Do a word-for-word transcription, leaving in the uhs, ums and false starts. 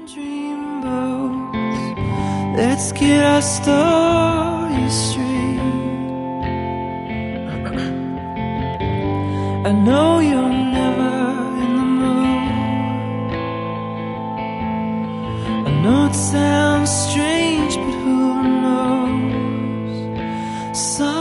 Dreamboats, let's get our story straight. I know you're never in the mood. I know it sounds strange, but who knows? Some